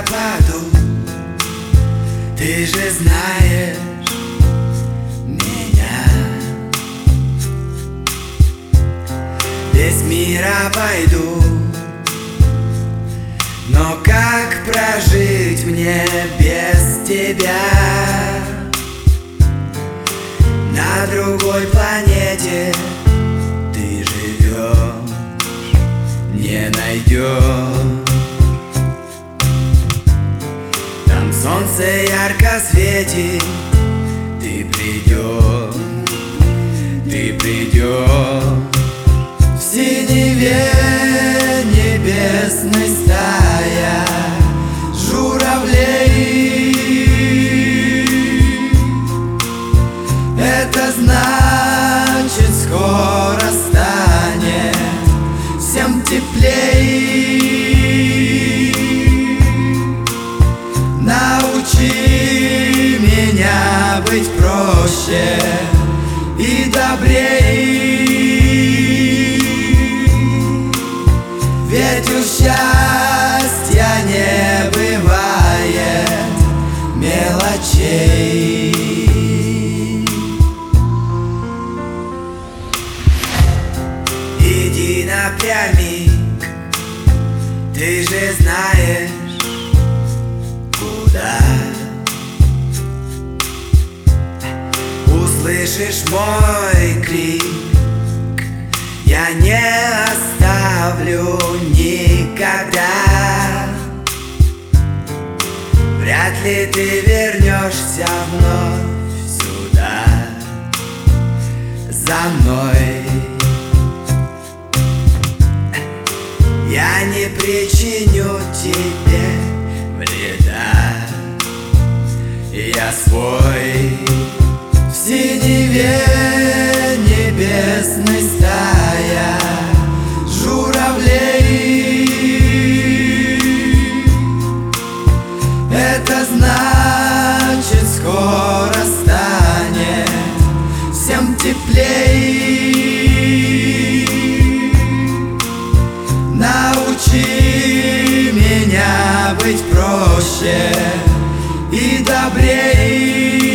пропаду. Ты же знаешь меня. Весь мир обойду, но как прожить мне без тебя? На другой планете ты живешь, не найдешь. Там солнце ярко светит, ты придешь, ты придешь. В синеве небесной стая журавлей. Это значит, скоро станет всем теплей. Научи меня быть проще и добрей. Ведь у счастья не бывает мелочей. Иди напрямик, ты же знаешь, куда. Услышишь мой крик, я не оставлю никогда. Вряд ли ты вернешься вновь сюда за мной. Я не причиню тебе вреда. Я свой. В синеве небесной стая журавлей. Это значит, скоро станет всем теплей. Научи меня быть проще и добрей.